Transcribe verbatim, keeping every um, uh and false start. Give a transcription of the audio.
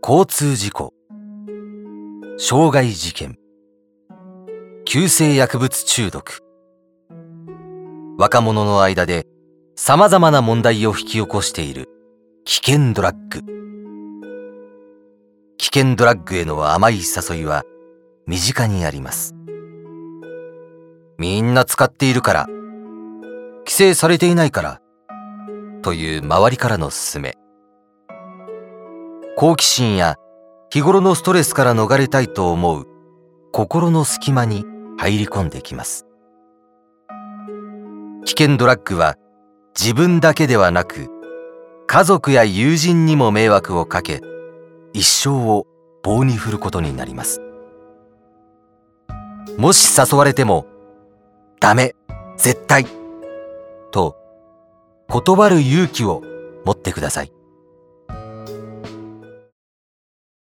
交通事故、傷害事件、急性薬物中毒、若者の間で様々な問題を引き起こしている危険ドラッグ。危険ドラッグへの甘い誘いは身近にあります。みんな使っているから、規制されていないから、という周りからの勧め。好奇心や日頃のストレスから逃れたいと思う心の隙間に入り込んできます。危険ドラッグは自分だけではなく、家族や友人にも迷惑をかけ、一生を棒に振ることになります。もし誘われても、ダメ、絶対、と断る勇気を持ってください。